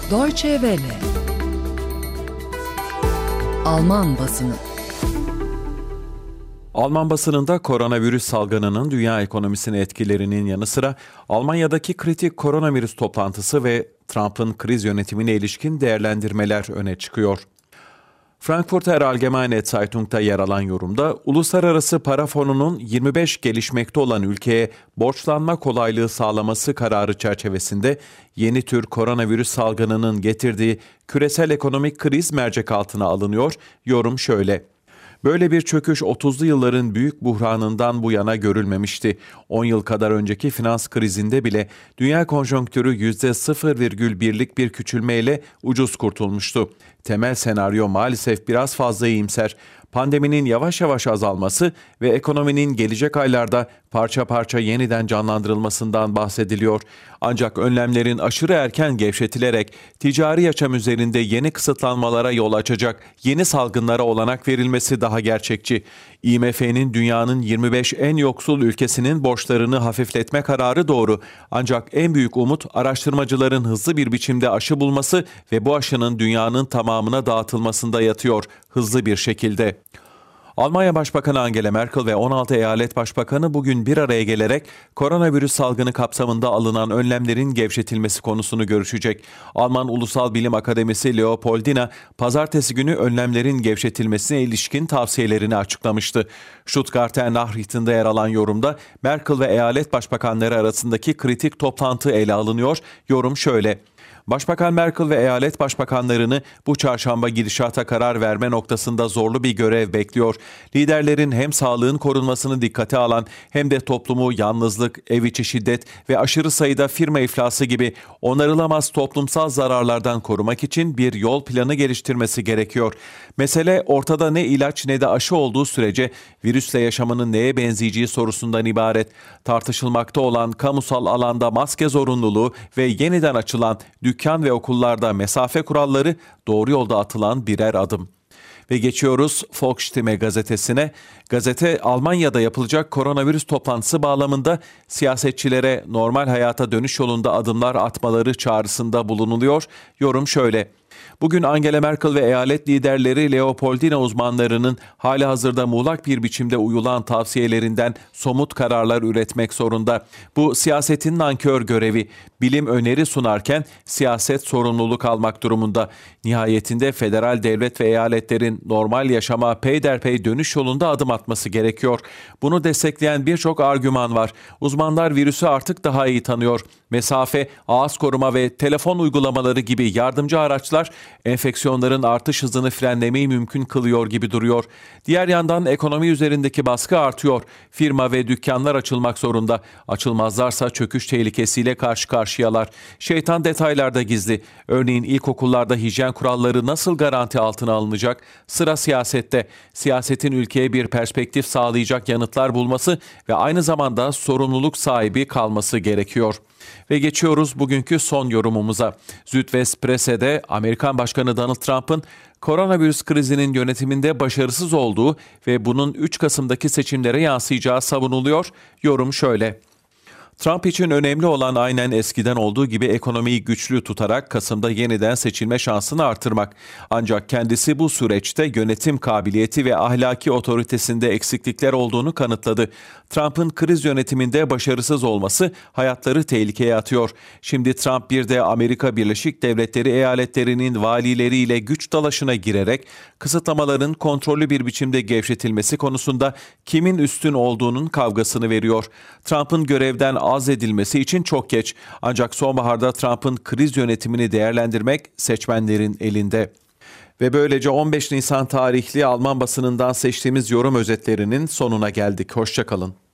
Deutsche Welle. Alman basını. Alman basınında koronavirüs salgınının dünya ekonomisine etkilerinin yanı sıra Almanya'daki kritik koronavirüs toplantısı ve Trump'ın kriz yönetimine ilişkin değerlendirmeler öne çıkıyor. Frankfurter Allgemeine Zeitung'da yer alan yorumda, Uluslararası Para Fonu'nun 25 gelişmekte olan ülkeye borçlanma kolaylığı sağlaması kararı çerçevesinde yeni tür koronavirüs salgınının getirdiği küresel ekonomik kriz mercek altına alınıyor. Yorum şöyle: böyle bir çöküş 30'lu yılların büyük buhranından bu yana görülmemişti. 10 yıl kadar önceki finans krizinde bile dünya konjonktürü %0,1'lik bir küçülmeyle ucuz kurtulmuştu. Temel senaryo maalesef biraz fazla iyimser. Pandeminin yavaş yavaş azalması ve ekonominin gelecek aylarda parça parça yeniden canlandırılmasından bahsediliyor. Ancak önlemlerin aşırı erken gevşetilerek ticari yaşam üzerinde yeni kısıtlanmalara yol açacak yeni salgınlara olanak verilmesi daha gerçekçi. IMF'nin dünyanın 25 en yoksul ülkesinin borçlarını hafifletme kararı doğru. Ancak en büyük umut araştırmacıların hızlı bir biçimde aşı bulması ve bu aşının dünyanın tamamına dağıtılmasında yatıyor, hızlı bir şekilde. Almanya Başbakanı Angela Merkel ve 16 eyalet başbakanı bugün bir araya gelerek koronavirüs salgını kapsamında alınan önlemlerin gevşetilmesi konusunu görüşecek. Alman Ulusal Bilim Akademisi Leopoldina, pazartesi günü önlemlerin gevşetilmesine ilişkin tavsiyelerini açıklamıştı. Stuttgarter Nachrichten'da yer alan yorumda Merkel ve eyalet başbakanları arasındaki kritik toplantı ele alınıyor. Yorum şöyle: Başbakan Merkel ve eyalet başbakanlarını bu çarşamba gidişata karar verme noktasında zorlu bir görev bekliyor. Liderlerin hem sağlığın korunmasını dikkate alan hem de toplumu yalnızlık, ev içi şiddet ve aşırı sayıda firma iflası gibi onarılamaz toplumsal zararlardan korumak için bir yol planı geliştirmesi gerekiyor. Mesele ortada ne ilaç ne de aşı olduğu sürece virüsle yaşamının neye benzeyeceği sorusundan ibaret. Tartışılmakta olan kamusal alanda maske zorunluluğu ve yeniden açılan dükkan ve okullarda mesafe kuralları doğru yolda atılan birer adım. Ve geçiyoruz Volksstimme gazetesine. Gazete, Almanya'da yapılacak koronavirüs toplantısı bağlamında siyasetçilere normal hayata dönüş yolunda adımlar atmaları çağrısında bulunuluyor. Yorum şöyle: bugün Angela Merkel ve eyalet liderleri Leopoldina uzmanlarının halihazırda muğlak bir biçimde uyulan tavsiyelerinden somut kararlar üretmek zorunda. Bu siyasetin nankör görevi. Bilim öneri sunarken siyaset sorumluluk almak durumunda. Nihayetinde federal devlet ve eyaletlerin normal yaşama peyderpey dönüş yolunda adım atması gerekiyor. Bunu destekleyen birçok argüman var. Uzmanlar virüsü artık daha iyi tanıyor. Mesafe, ağız koruma ve telefon uygulamaları gibi yardımcı araçlar enfeksiyonların artış hızını frenlemeyi mümkün kılıyor gibi duruyor. Diğer yandan ekonomi üzerindeki baskı artıyor. Firma ve dükkanlar açılmak zorunda. Açılmazlarsa çöküş tehlikesiyle karşı karşıyalar. Şeytan detaylarda gizli. Örneğin ilkokullarda hijyen kuralları nasıl garanti altına alınacak? Sıra siyasette. Siyasetin ülkeye bir perspektif sağlayacak yanıtlar bulması ve aynı zamanda sorumluluk sahibi kalması gerekiyor. Ve geçiyoruz bugünkü son yorumumuza. Südwestpresse'de Amerikan Başkanı Donald Trump'ın koronavirüs krizinin yönetiminde başarısız olduğu ve bunun 3 Kasım'daki seçimlere yansıyacağı savunuluyor. Yorum şöyle: Trump için önemli olan aynen eskiden olduğu gibi ekonomiyi güçlü tutarak Kasım'da yeniden seçilme şansını artırmak. Ancak kendisi bu süreçte yönetim kabiliyeti ve ahlaki otoritesinde eksiklikler olduğunu kanıtladı. Trump'ın kriz yönetiminde başarısız olması hayatları tehlikeye atıyor. Şimdi Trump bir de Amerika Birleşik Devletleri eyaletlerinin valileriyle güç dalaşına girerek kısıtlamaların kontrollü bir biçimde gevşetilmesi konusunda kimin üstün olduğunun kavgasını veriyor. Trump'ın görevden azledilmesi için çok geç. Ancak sonbaharda Trump'ın kriz yönetimini değerlendirmek seçmenlerin elinde. Ve böylece 15 Nisan tarihli Alman basınından seçtiğimiz yorum özetlerinin sonuna geldik. Hoşça kalın.